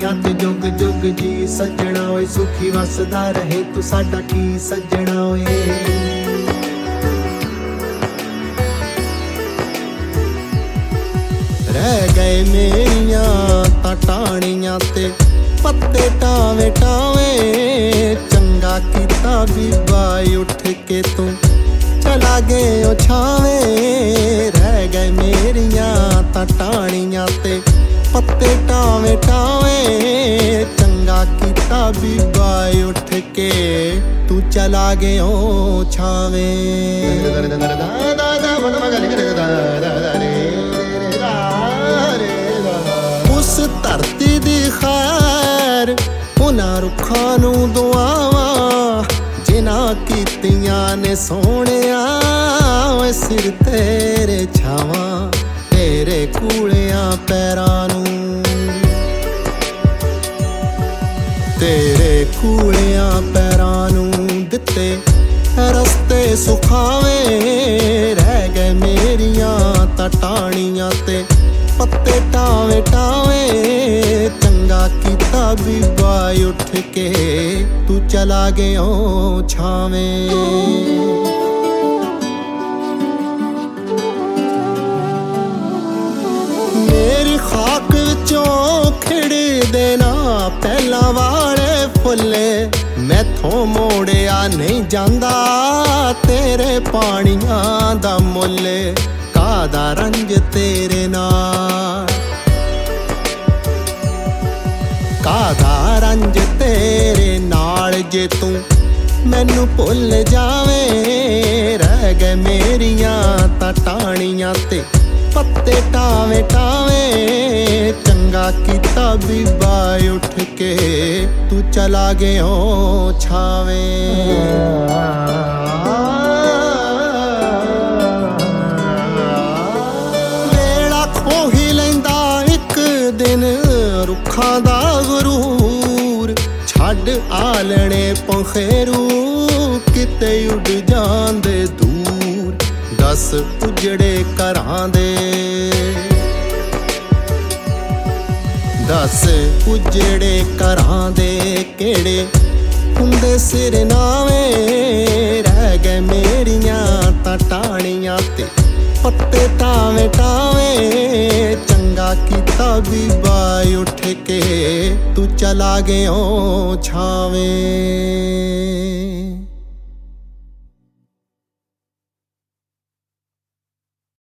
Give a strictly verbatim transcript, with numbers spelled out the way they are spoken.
ਤੇ जुग जुग जी सजना ओए सुखी वसदा रहे तू साडा की सजना ओए। रह गए मेरियां तां टाणियां ते पत्ते टावे टावे, चंगा कीता बीबा उठ के तू चला गए ओ छावे। रह गए मेरियां तां टाणियां ते पत्ते टावे टावे, चंगा कीता बीबा उठ के तू चला गए ओ छावे। उस धरती दी खैर उन्हां रुखां नूं दुआवां जिन्हां कीतियां ने सोहणिया। सिर तेरे छावां तेरे कूलियां पैरां नूं, तेरे कूलियां पैरां नूं दिते रस्ते सुखावे। रह गए मेरियां तां टाणियां ते पत्ते टावे टावे, चंगा कीता बीबा उठ के तू चला गया छावे। मेरी खाक विचों खिड़दे ना पहला वाले फुल्ले, मैथों मोड़िया नहीं जांदा तेरे पानियां दा मुल्ले। कादा रंज तेरे नाल, कादा रंज तेरे नाल जे तू मैनू भुल जावे। रह गए मेरियां तां टाणियां ते पत्ते टावे टावे, चंगा कीता बीबा उठ के तू चला गया छावे। वेला खोही लैंदा एक दिन रुखां दा गरूर, छड्ड आलणे पंखेरू किते उड़ जांदे दूर। दस उजड़े घरां दे, दस उजड़े घरां दे केड़े हुंदे सिर नावे। रह गए मेरियां तां टाणियां ते पत्ते टावे टावे, चंगा कीता बीबा उठ के तू चला गया छावे।